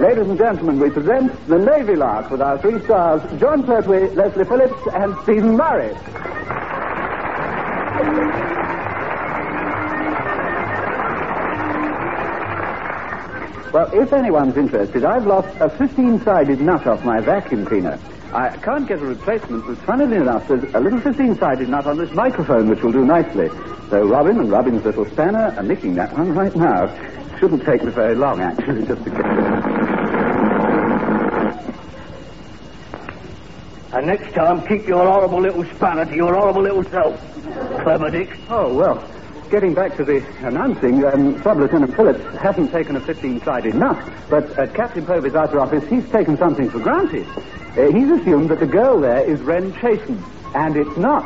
Ladies and gentlemen, we present the Navy Lark with our 3 stars, John Pertwee, Leslie Phillips, and Stephen Murray. Well, if anyone's interested, I've lost a 15-sided nut off my vacuum cleaner. I can't get a replacement, but funnily enough, there's a little 15-sided nut on this microphone which will do nicely. So Robin and Robin's little spanner are nicking that one right now. Shouldn't take me very long, actually, just to get it. And next time, keep your horrible little spanner to your horrible little self. Clever Dick. Oh, well, getting back to the announcing, Sub-Lieutenant Phillips hasn't taken a 15-sided nut, but at Captain Povey's outer office, he's taken something for granted. He's assumed that the girl there is Wren Chasen, and it's not.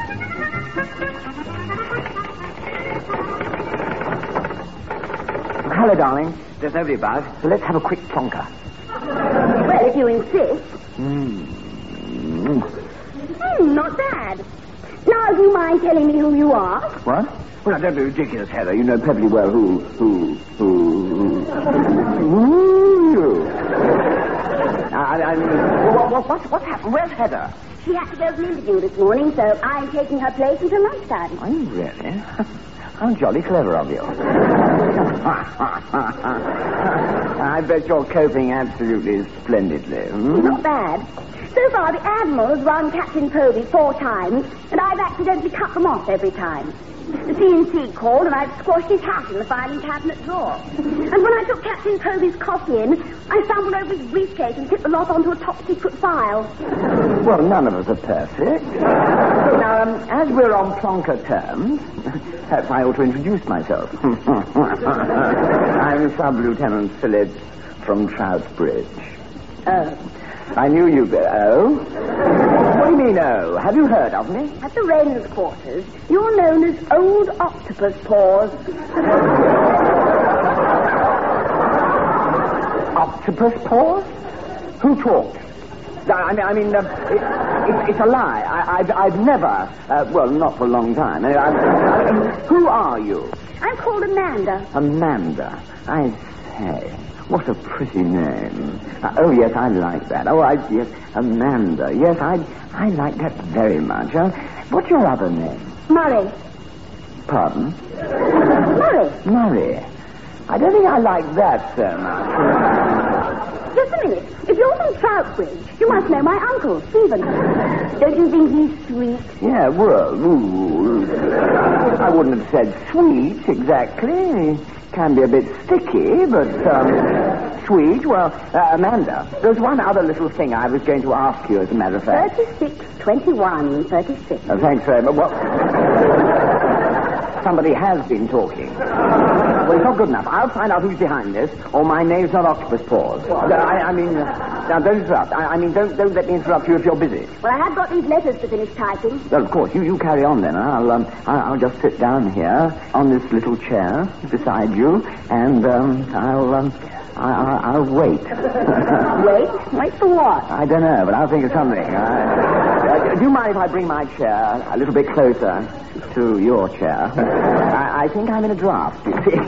Hello, darling. There's nobody about, so let's have a quick plonker. Well, if you insist. Not bad. Now, do you mind telling me who you are? What? Well, now, don't be ridiculous, Heather. You know perfectly well who you. What's happened? Where's Heather? She had to go to an interview this morning, so I'm taking her place until lunchtime. Are you really? How jolly clever of you. I bet you're coping absolutely splendidly. Not bad. So far, the Admiral has run Captain Povey 4 times, and I've accidentally cut them off every time. The CNC called, and I've squashed his hat in the filing cabinet drawer. And when I took Captain Povey's coffee in, I stumbled over his briefcase and tipped the lot onto a top-secret file. Well, none of us are perfect. Now, as we're on plonker terms, perhaps I ought to introduce myself. I'm Sub-Lieutenant Phillips from Troutbridge. I knew you'd... Oh? What do you mean, oh? Have you heard of me? At the Wren's quarters, you're known as Old Octopus Paws. Octopus Paws? Who talked? It's a lie. I've never... well, not for a long time. Who are you? I'm called Amanda. Amanda. I say... What a pretty name. Oh, yes, I like that. Yes, Amanda. Yes, I like that very much. What's your other name? Murray. Pardon? Murray. Murray. I don't think I like that so much. Just a minute. If you're from Troutbridge, you must know my uncle, Stephen. Don't you think he's sweet? Yeah, well, I wouldn't have said sweet, exactly. Can be a bit sticky, but sweet. Well, Amanda, there's one other little thing I was going to ask you, as a matter of fact. 36, 21, 36. Thanks very much. Well, somebody has been talking. Well, it's not good enough. I'll find out who's behind this, or my name's not Octopus Paws. Now, don't interrupt. Don't let me interrupt you if you're busy. Well, I have got these letters to finish typing. Well, of course, you carry on then. I'll just sit down here on this little chair beside you, and I'll wait. Wait? Wait for what? I don't know, but I'll think of something. Do you mind if I bring my chair a little bit closer to your chair? I think I'm in a draft, you see.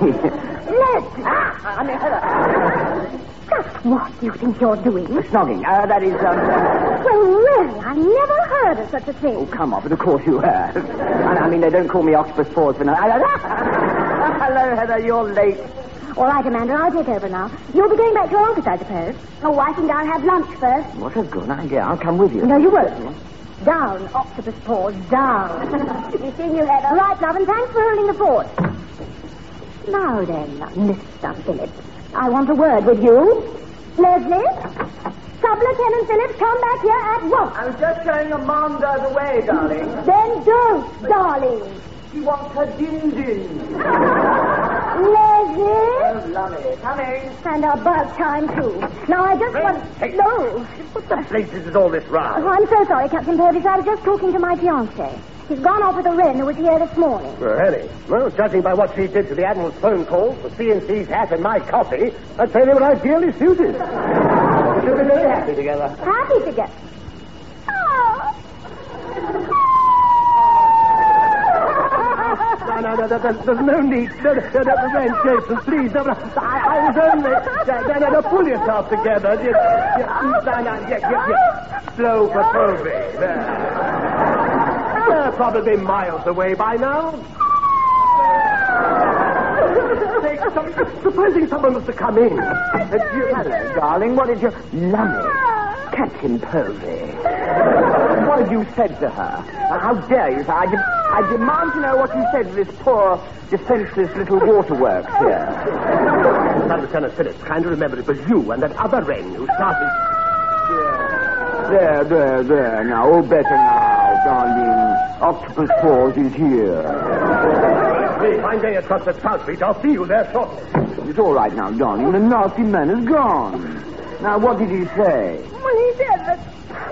Just what do you think you're doing? Snogging. That is, Well, really, I never heard of such a thing. Oh, come on, but of course you have. They don't call me Octopus Paws for nothing. Hello, Heather, you're late. All right, Amanda, I'll take over now. You'll be going back to your office, I suppose. Oh, I think I'll have lunch first. What a good idea. I'll come with you. No, you won't. Down, Octopus Paws, down. Be seeing you, Heather. Right, love, and thanks for holding the fort. Now then, Mr. Phillips, I want a word with you. Leslie? Sub-Lieutenant Phillips, come back here at once. I was just showing Amanda the way, darling. Then don't, darling. She wants her din-din. Leslie? Oh, lovely. Coming. And about time, too. Now, I just want... Hey. No. What the places is all this row? Oh, I'm so sorry, Captain Purvis. I was just talking to my fiancé. He's gone off with a Wren who was here this morning. Really? Well, judging by what she did to the Admiral's phone calls, the CNC's hat, and my coffee, I'd say they were ideally suited. She'll be very happy together. Happy together. Oh. No, There's no need. No, Ren, Jason, please. No, I was only... No, pull yourself together. Slow for Toby. They're probably miles away by now. Supposing someone was to come in. Hello, darling. What did you... Lummy. Captain Povey. What have you said to her? How dare you, sir? I demand to know what you said to this poor, defenseless little waterworks here. Lieutenant Phillips, kindly remember it was you and that other Wren who started... There. Now, all better now, darling. Octopus Paws is here. Fine day across the South Street. I'll see you there shortly. It's all right now, darling. The nasty man is gone. Now, what did he say? Well, he said that...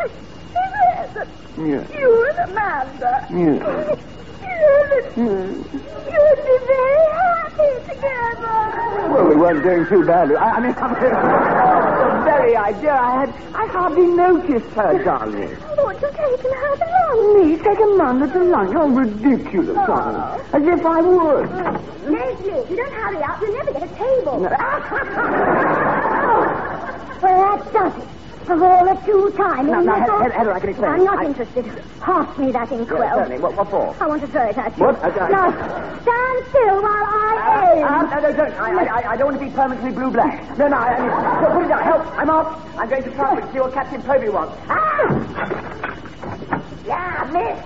Yes. You and Amanda. Yes. You'd be very happy together. Well, we weren't doing too badly. I mean, the very idea. I hardly noticed her, darling. Won't you take her to lunch? Me take Amanda to lunch? How ridiculous, darling. As if I would. Leslie, if you don't hurry up, you'll never get a table. Well, that does it. Of all the 2 times... Now, Heather, I can explain. I'm not interested. Pass me that inkwell. Yeah, certainly. What for? I want to throw it at you. What? Now, stand still while I aim. No, don't. I don't want to be permanently blue-black. No, I mean, put it down. Help. I'm off. I'm going to try and see what Captain Povey wants. Yeah, miss.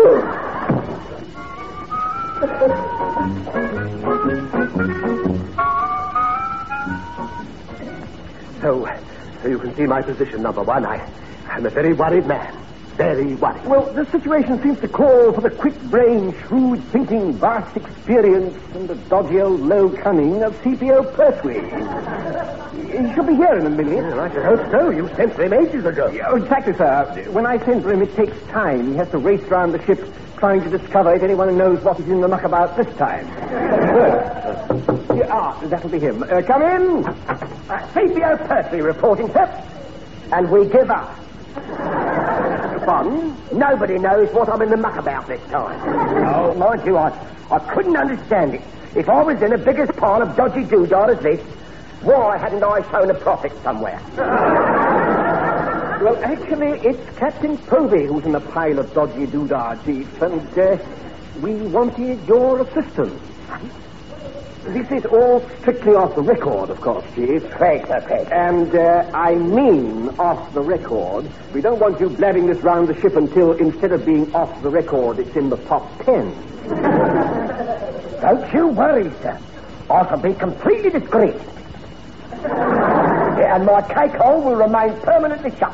So you can see my position, number one. I'm a very worried man. Very worried. Well, the situation seems to call for the quick brain, shrewd thinking, vast experience, and the dodgy old low cunning of C.P.O. Pertwee. He should be here in a minute. Well, I should hope so. You sent for him ages ago. Oh, exactly, sir. When I send for him, it takes time. He has to race around the ship trying to discover if anyone knows what is in the muck about this time. That'll be him. Come in. C.P.O. Pertwee reporting, sir. And we give up. Pardon? Nobody knows what I'm in the muck about this time. Oh, mind you, I couldn't understand it. If I was in the biggest pile of dodgy doodah as this, why hadn't I shown a prophet somewhere? Well, actually, it's Captain Povey who's in the pile of dodgy doodah, Chief, and we wanted your assistance. This is all strictly off the record, of course, Chief. Correct. And I mean off the record. We don't want you blabbing this round the ship until, instead of being off the record, it's in the top 10. Don't you worry, sir. I shall be completely discreet. And my cake hole will remain permanently shut.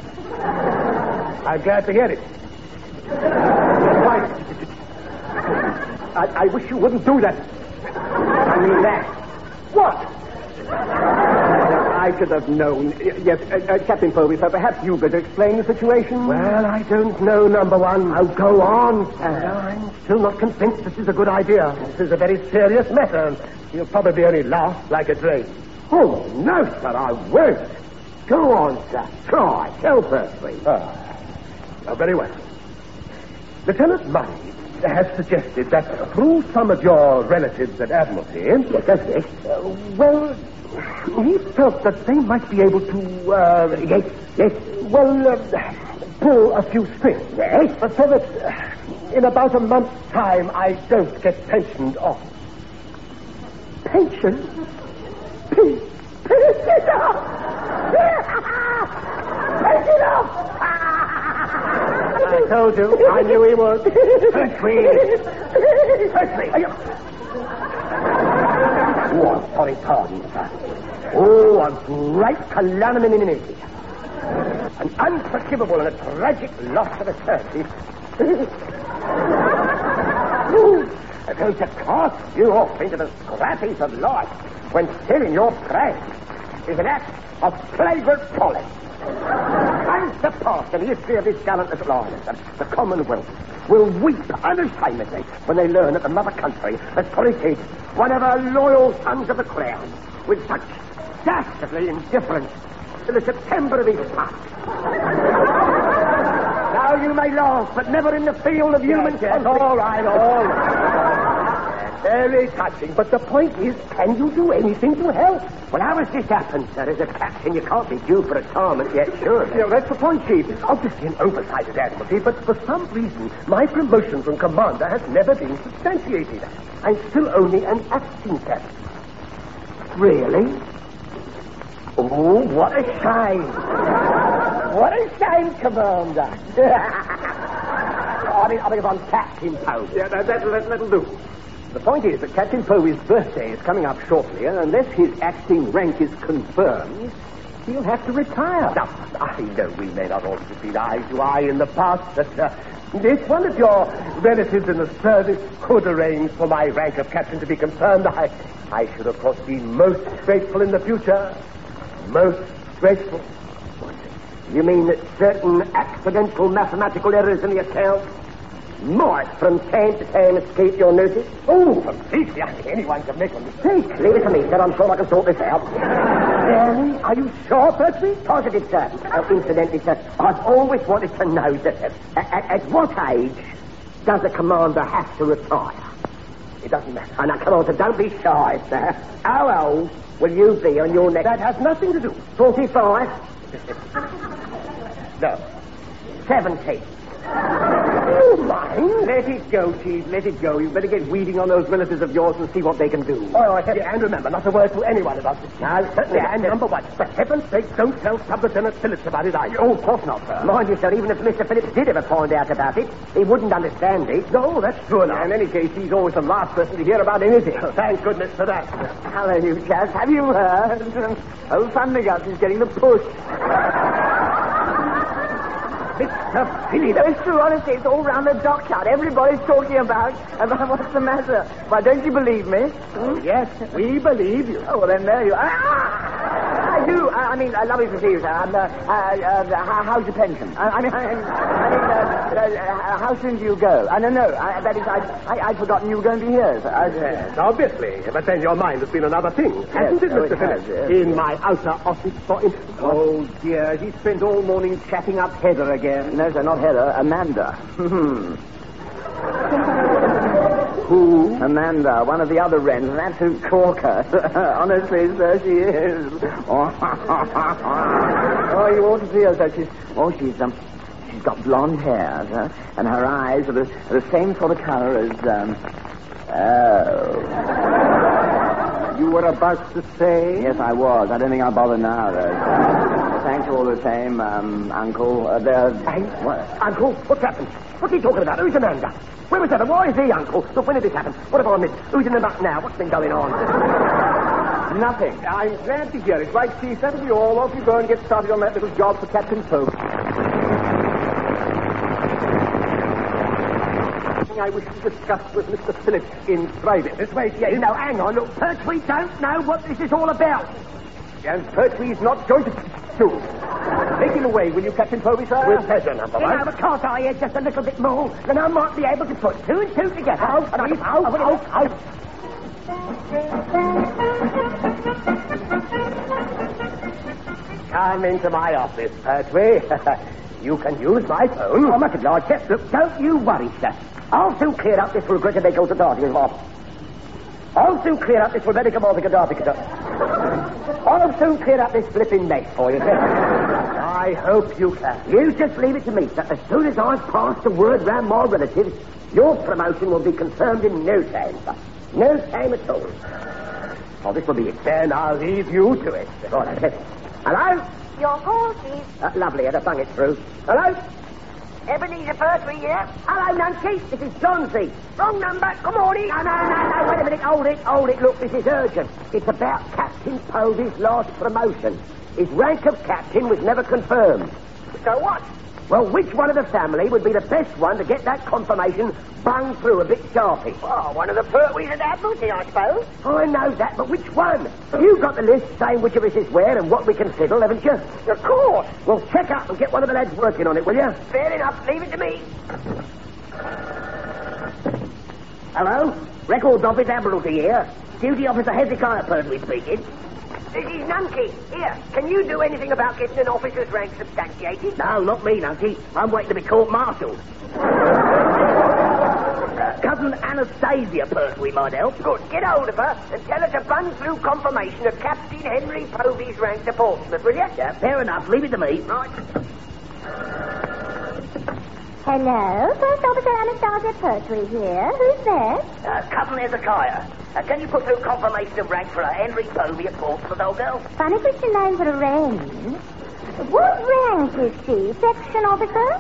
I'm glad to hear it. I wish you wouldn't do that. I mean that. What? I should have known. Yes, Captain Povey, sir, perhaps you better explain the situation. Well, I don't know, number one. Oh, go on, sir. I'm still not convinced this is a good idea. This is a very serious matter. You'll probably only laugh like a drain. Oh, no, sir, I won't. Go on, sir. Try. Tell Pertwee. Very well. Lieutenant Murray has suggested that through some of your relatives at Admiralty, well, he felt that they might be able to, pull a few strings, so that in about a month's time I don't get pensioned off. Pension? Pension off! Pension off! I told you. I knew he would. Pertwee! Oh, sorry, pardon, sir. Oh, a great calamity. An unforgivable and a tragic loss of a church. Going to cast you off into the scrappies of life when still in your prey is an act of flagrant folly. Unsurpassed in the history of this gallant little island, and the Commonwealth will weep unashamedly when they learn that the mother country has treated one of her loyal sons of the crown with such dastardly indifference to the September of his past. Now you may laugh, but never in the field of human... Yes, all right. very touching, but the point is, can you do anything to help? Well, how has this happened, sir? As a captain, you can't be due for retirement yet, sure. That's the point, Chief. It's obviously an oversight at Admiralty, but for some reason, my promotion from commander has never been substantiated. I'm still only an acting captain. Really? Oh, what a shame. What a shame, Commander. I mean, if I'm Captain Povey. Yeah, that'll do. The point is that Captain Povey's birthday is coming up shortly, and unless his acting rank is confirmed, he'll have to retire. Now, I know we may not always have been eye to eye in the past, but if one of your relatives in the service could arrange for my rank of captain to be confirmed, I should, of course, be most grateful in the future. Most grateful. You mean that certain accidental mathematical errors in the account might from time to time escape your notice? Oh, completely. I think anyone can make a mistake. Leave it to me, sir. I'm sure I can sort this out. Really? Are you sure, Pertwee? Positive, sir. Incidentally, sir, I've always wanted to know, sir, at what age does a commander have to retire? It doesn't matter. Oh, now, come on, sir, don't be shy, sir. How old will you be on your next... That has nothing to do. 45? No. 70. Oh, mind. Let it go, Chief, let it go. You better get weeding on those relatives of yours and see what they can do. Oh, yeah, and remember, not a word to anyone about this. No, certainly. And number one, for heaven's sake, don't tell Sub-Lieutenant Phillips about it either. Oh, of course not, sir. Mind you, sir, even if Mr. Phillips did ever find out about it, he wouldn't understand it. No, that's true enough. In any case, he's always the last person to hear about anything. Thank goodness for that. Hello, you chaps. Have you heard? Old Thunderguts is getting the push. Mr. Phillips. No, it's true, honestly. It's all round the dockyard. Everybody's talking about what's the matter. Why, don't you believe me? Oh, yes, we believe you. Oh, well, then there you are. I do. I mean, lovely to see you, sir. How's your pension? How soon do you go? No. That is, I'd forgotten you were going to be here, sir. Yes, obviously. But then your mind has been on other things, hasn't it, Mr. Phillips? Yes. In my outer office, for instance. Oh, dear, he spent all morning chatting up Heather again. No, sir, not Heather. Amanda. Who? Amanda, one of the other wrens, an absolute corker. Honestly, sir, she is. Oh, you ought to see her, sir. She's got blonde hair, sir, and her eyes are the same sort of color as, You were about to say? Yes, I was. I don't think I'll bother now, though. Thanks all the same, Uncle. What? Uncle, what's happened? What's he talking about? Who's Amanda? Where was that? Why is he, Uncle? Look, when did this happen? What have I missed? Who's in the muck now? What's been going on? Nothing. I'm glad to hear it. Right, Chief, settle you all. Off you go and get started on that little job for Captain Pope. I wish to discuss with Mr. Phillips in private. This way, Yes, now, hang on. Look, Pertwee don't know what this is all about. And Pertwee's not going to... Take him away, will you, Captain Povey, sir? With pleasure, number one. But can't I hear just a little bit more? Then I might be able to put two and two together. Out. Come into my office, Pertwee. You can use my phone. Oh, much obliged, sir. Look, don't you worry, sir. I'll soon clear up this regrettable Gaddafi off. I'll soon clear up this regrettable Gaddafi. I'll soon clear up this flipping mess for you, sir. I hope you can. You just leave it to me, sir. As soon as I've passed the word round my relatives, your promotion will be confirmed in no time, sir. No time at all. Oh, this will be it. Then I'll leave you to it. Right, hello? Your call, please. Lovely, I'd have bung it through. Hello? Ebenezer Pertwee here. Hello, Nancy. This is Johnsy. Wrong number. Good morning. No. Wait a minute. Hold it. Look, this is urgent. It's about Captain Povey's last promotion. His rank of captain was never confirmed. So what? Well, which one of the family would be the best one to get that confirmation bung through a bit sharpy? Oh, one of the Pertwees at Admiralty, I suppose. I know that, but which one? You've got the list saying which of us is where and what we can fiddle, haven't you? Of course. Well, check up and get one of the lads working on it, will you? Fair enough. Leave it to me. Hello? Records Office, Admiralty here. Duty Officer Hezekiah Pertwee speaking. This is Nunkey. Here, can you do anything about getting an officer's rank substantiated? No, not me, Nunkey. I'm waiting to be court-martialed. cousin Anastasia Pertwee might help. Good. Get hold of her and tell her to run through confirmation of Captain Henry Povey's rank to Portsmouth, will you? Yeah, fair enough. Leave it to me. Right. Hello, First Officer Anastasia Pertwee here. Who's there? Cousin Hezekiah. Can you put through confirmation of rank for Henry Povey at Portsmouth, old girl? Funny Christian name for a range. What rank is she? Section officer?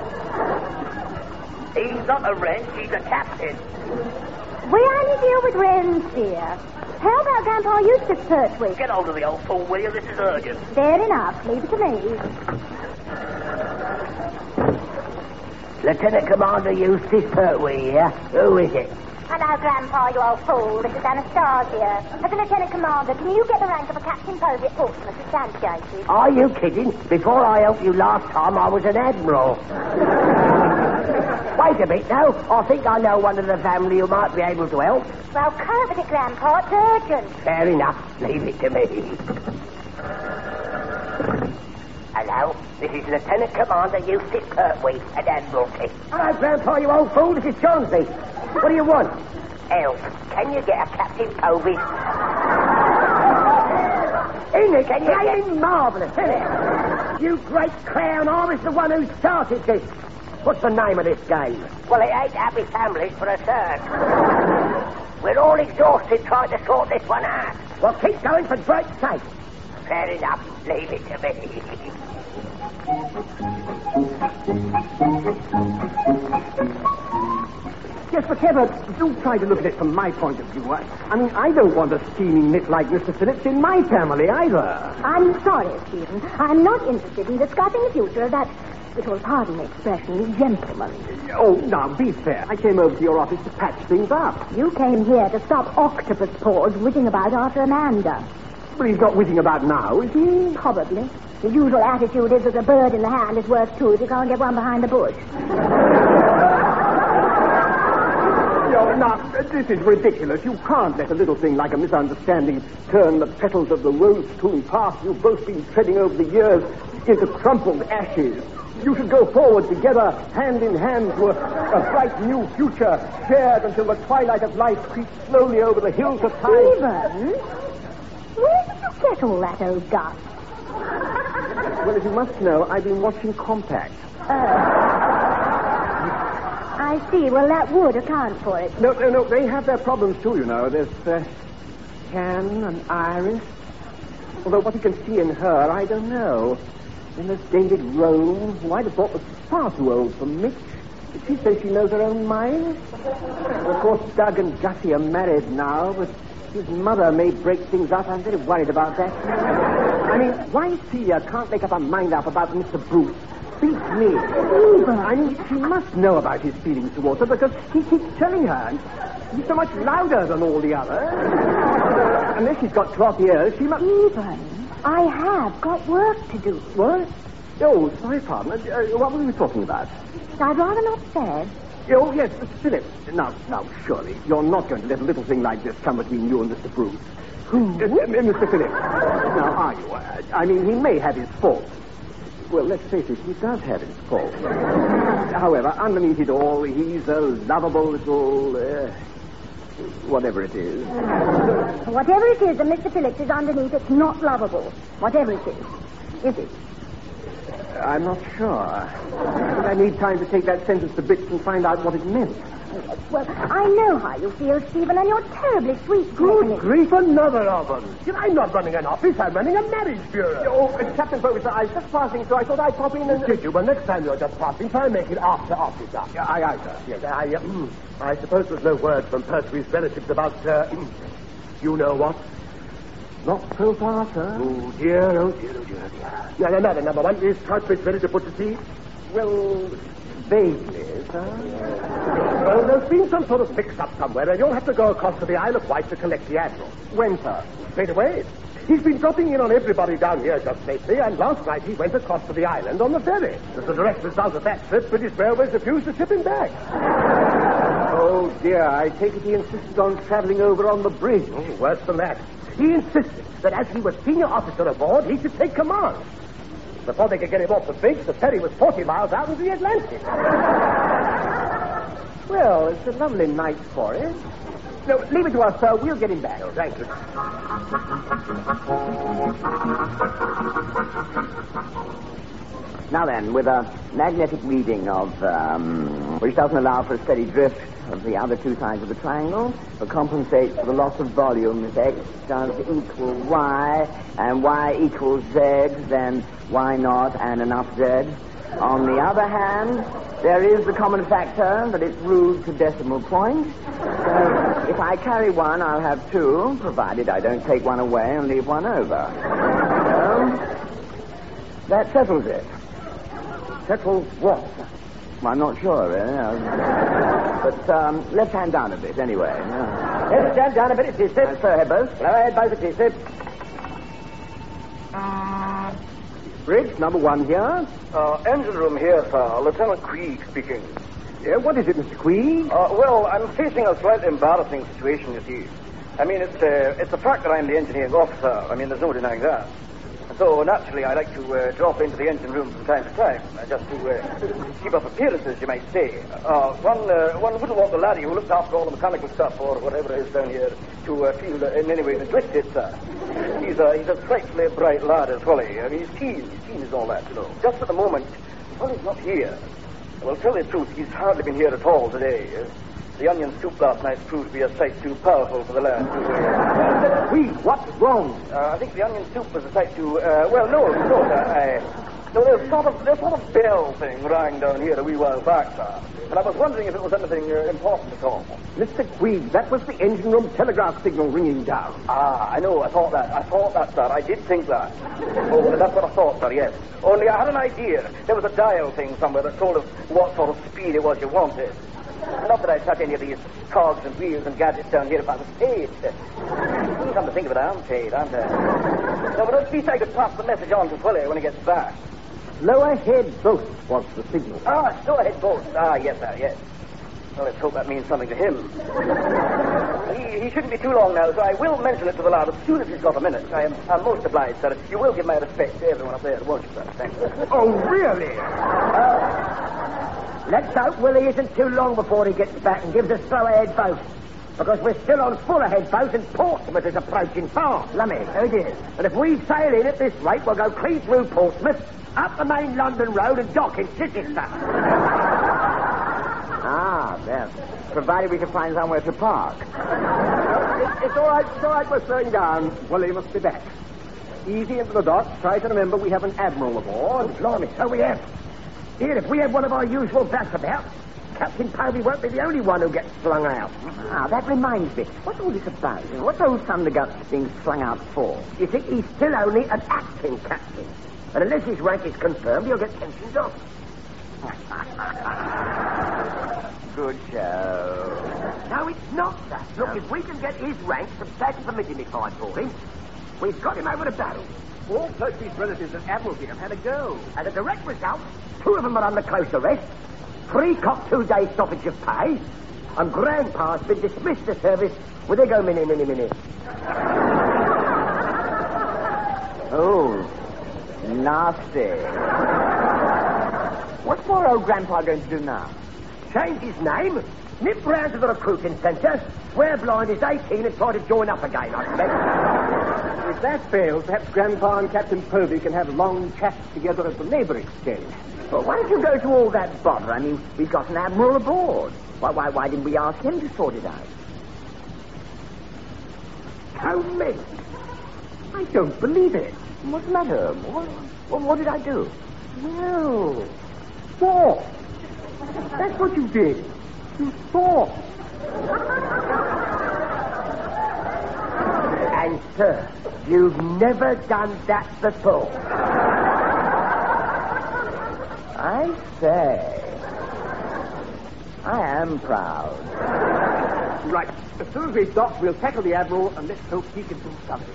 He's not a rank, he's a captain. We only deal with ranks here. How about Grandpa Eustace Pertwee? Get hold of the old fool, will you? This is urgent. Fair enough. Leave it to me. Lieutenant Commander Eustace Pertwee here. Who is it? Hello, Grandpa, you old fool. This is Anastasia. As a Lieutenant Commander, can you get the rank of a Captain Povey at Portsmouth substantiated? Are you kidding? Before I helped you last time, I was an admiral. Wait a bit, now. I think I know one of the family who might be able to help. Well, curve it, Grandpa. It's urgent. Fair enough. Leave it to me. Hello, this is Lieutenant Commander Eustace Pertwee at Admiralty. Hello, Grandpa, you old fool. This is Chauncey. What do you want? Help. Can you get a Captain Povey? English, can you get... Marvellous, isn't it? You great clown, I was the one who started this. What's the name of this game? Well, it ain't Happy Families for a cert. We're all exhausted trying to sort this one out. Well, keep going for Drake's sake. Fair enough. Leave it to me. Yes, but Heather, do try to look at it from my point of view. I mean, I don't want a scheming nit like Mr. Phillips in my family either. I'm sorry, Stephen. I'm not interested in discussing the future of that, if you'll pardon the expression, gentleman. Oh, now, be fair. I came over to your office to patch things up. You came here to stop Octopus Paws whizzing about after Amanda. But he's not whizzing about now, is he? Probably. His usual attitude is that a bird in the hand is worth two if you can't get one behind the bush. Now, this is ridiculous. You can't let a little thing like a misunderstanding turn the petals of the rose-strewn path you've both been treading over the years into crumpled ashes. You should go forward together, hand in hand, to a bright new future, shared until the twilight of life creeps slowly over the hills of time. Stephen? Where did you get all that old dust? Well, as you must know, I've been watching Compact. I see. Well, that would account for it. No. They have their problems, too, you know. There's Can and Iris. Although what you can see in her, I don't know. Then there's David Rome, who I'd have thought was far too old for Mitch. Did she say she knows her own mind? Well, of course, Doug and Gussie are married now, but his mother may break things up. I'm very worried about that. I mean, why Celia can't make up her mind up about Mr. Bruce? Beats me. I mean, she must know about his feelings towards her because he keeps telling her. And he's so much louder than all the others. Unless she's got 12 years, she must... Stephen, I have got work to do. What? Oh, sorry, pardon. What were we talking about? I'd rather not say. Oh, yes, Philip. Now, surely, you're not going to let a little thing like this come between you and Mr. Bruce. Who? Mr. Phillips. Now, are you? I mean, he may have his faults. Well, let's face it, he does have his faults. However, underneath it all, he's a lovable little... whatever it is. Whatever it is that Mr. Phillips is underneath, it's not lovable. Whatever it is. Is it? I'm not sure. I need time to take that sentence to bits and find out what it meant. Well, I know how you feel, Stephen, and you're terribly sweet. Good grief, another of them. I'm not running an office, I'm running a marriage bureau. Oh, Captain Povey, I was just passing, so I thought I'd pop in and... Did you? Well, next time you're just passing, try and make it after office hours. Aye, sir. Yes, I suppose there's no word from Pertwee's relatives about, you know what? Not so far, sir. Oh, dear. Now, matter number one, is Cartwright ready to put to sea? Well, vaguely, sir. Well, there's been some sort of mix-up somewhere, and you'll have to go across to the Isle of Wight to collect the Admiral. When, sir? Straight away. He's been dropping in on everybody down here just lately, and last night he went across to the island on the ferry. As a direct result of that trip, British Railways refused to ship him back. Oh, dear, I take it he insisted on traveling over on the bridge. Oh, worse than that. He insisted that as he was senior officer aboard, he should take command. Before they could get him off the bridge, the ferry was 40 miles out into the Atlantic. Well, it's a lovely night for it. No, leave it to us, sir. We'll get him back. Oh, thank you. Now then, with a magnetic reading of, which doesn't allow for a steady drift of the other two sides of the triangle, but compensates for the loss of volume if x does equal y, and y equals z, then y naught and enough z. On the other hand, there is the common factor that it's ruled to decimal point. So if I carry one, I'll have two, provided I don't take one away and leave one over. So, that settles it. Settles what? Well, I'm not sure, really. But let's hand down a bit, anyway. Let's stand down a bit, it is, sir. So, Hebbers. Lower head both, it is, sir. Bridge, number one here. Engine room here, sir. Lieutenant Queeg speaking. Yeah, what is it, Mr. Queen? Well, I'm facing a slightly embarrassing situation, you see. I mean, it's the fact that I'm the engineering officer. I mean, there's no denying that. So, naturally, I like to drop into the engine room from time to time, just to keep up appearances, you might say. One wouldn't want the laddie who looks after all the mechanical stuff, or whatever it is down here, to feel in any way neglected, sir. He's a frightfully bright lad as well. I mean, he's keen as all that, you know. Just at the moment, well, he's not here. Well, tell you the truth, he's hardly been here at all today. The onion soup last night proved to be a sight too powerful for the lad to... Queen, what's wrong? I think the onion soup was a sight too... well, no, sir. No, there's sort of bell thing rang down here a wee while back, sir. And I was wondering if it was anything important at all. Mr. Queen, that was the engine room telegraph signal ringing down. Ah, I know, I thought that, sir. I did think that. Oh, that's what I thought, sir, yes. Only I had an idea. There was a dial thing somewhere that told us what sort of speed it was you wanted. Not that I'd touch any of these cogs and wheels and gadgets down here if I was paid. Come to think of it, I'm paid, aren't I? No, but at least I could pass the message on to Willie when he gets back. Lower head boat was the signal. Ah, go ahead, both. Ah, yes, sir, yes. Well, let's hope that means something to him. He shouldn't be too long now, so I will mention it to the lad as soon as he's got a minute. I'm most obliged, sir. You will give my respect to everyone up there, won't you, sir? Thank you. Oh, really? Let's hope Willie isn't too long before he gets back and gives us slow-ahead boat. Because we're still on full-ahead boat and Portsmouth is approaching fast. Lummy, so it is. And if we sail in at this rate, we'll go clean through Portsmouth, up the main London road and dock in Chichester. Ah, yes. Provided we can find somewhere to park. It's all right, we're slowing down. Willie must be back. Easy into the dock. Try to remember we have an admiral aboard. Oh, blimey, so we have. Here, if we have one of our usual bats about, Captain Povey won't be the only one who gets flung out. Ah, that reminds me. What's all this about? What's old Thunderguts being flung out for? You see, he's still only an acting captain. And unless his rank is confirmed, he'll get pensioned off. Good show. No, it's not, sir. Look, if we can get his rank substantially dignified for him, we've got him over the barrel. All Percy's relatives at Admiralty have had a go. And the direct result, 2 of them are under close arrest, 3 copped 2-day stoppage of pay, and Grandpa's been dismissed to service with a go mini. Oh, nasty. What's poor old Grandpa going to do now? Change his name, nip round to the recruiting centre, swear blind is 18 and try to join up again, I expect. If that fails, perhaps Grandpa and Captain Povey can have long chats together at the Labour Exchange. Well, why don't you go to all that bother? I mean, we've got an admiral aboard. Why didn't we ask him to sort it out? How me? I don't believe it. What's the matter? What did I do? Well, fought. That's what you did. You fought. And, sir, you've never done that before. I say. I am proud. Right. As soon as we dock, we'll tackle the Admiral and let's hope he can do something.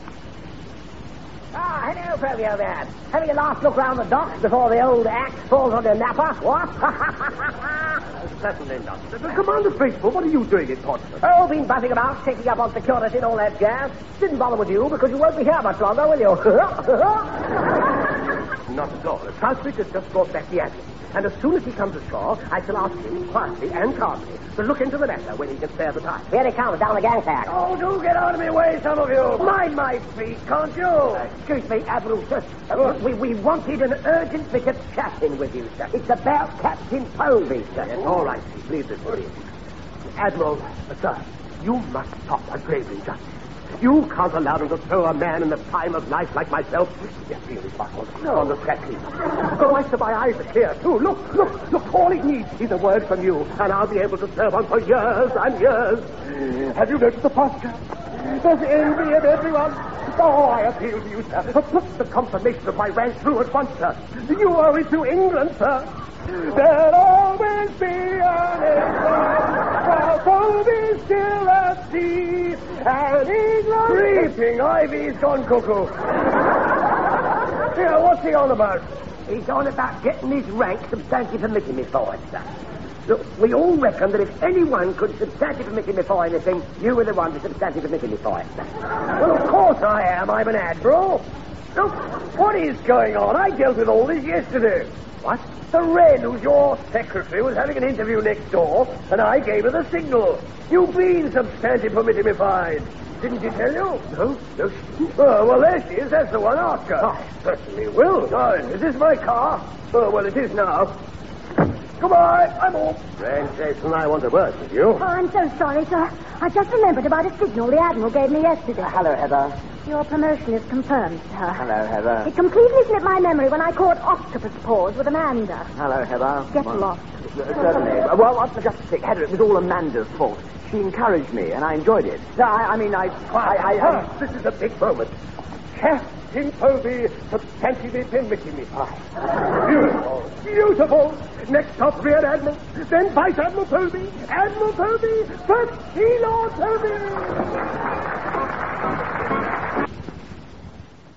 Ah, hello, Povey, old man. Having a last look round the docks before the old axe falls on your napper, what? Certainly not. Commander Faithful, what are you doing in Portsmouth? Oh, been buzzing about, checking up on security and all that jazz. Didn't bother with you because you won't be here much longer, will you? Not at all. Southbridge has just brought back the Admiral. And as soon as he comes ashore, I shall ask him, quietly and calmly, to look into the matter when he can spare the time. Here he comes, down the gangplank. Oh, do get out of my way, some of you. Mind my feet, can't you? Excuse me, Admiral, sir. We wanted an urgent bit of chatting with you, sir. It's about Captain Povey, sir. Yes, all right. Leave this to me. Admiral, sir, you must stop a grave injustice. You can't allow them to throw a man in the prime of life like myself. Yes, really, Buckles. No. On the scratch heap. The whites of my eyes are clear, too. Look. All he needs is a word from you, and I'll be able to serve on for years and years. Have you noticed the posture? There's envy in everyone. Oh, I appeal to you, sir. Put the confirmation of my rank through at once, sir. You owe it to England, sir. There'll always be an England, while Povey's still at sea, and England... Creeping Ivy's gone cuckoo. Here, what's he on about? He's on about getting his rank substantive immunity for it, sir. Look, we all reckon that if anyone could substantive immunity for anything, you were the one to substantive immunity for it, sir. Well, of course I am. I'm an admiral. Look, what is going on? I dealt with all this yesterday. What? The Wren, who's your secretary, was having an interview next door, and I gave her the signal. You've been substantive immunity-fied. Didn't she tell you? No. Oh, well, there she is. That's the one. Ask her. I certainly will. Oh, is this my car? Oh, well, it is now. Goodbye. I'm off. Frank Jason, I want a word with you. Oh, I'm so sorry, sir. I just remembered about a signal the Admiral gave me yesterday. Hello, Heather. Your promotion is confirmed, sir. Hello, Heather. It completely slipped my memory when I caught octopus paws with Amanda. Hello, Heather. Get lost. Certainly. Well, just a sec, Heather, it was all Amanda's fault. She encouraged me, and I enjoyed it. No, I mean, This is a big moment. Captain Povey substantially permitting me. Beautiful. Next up, Rear Admiral, then Vice Admiral Povey, Admiral Povey, first Sea Lord Povey.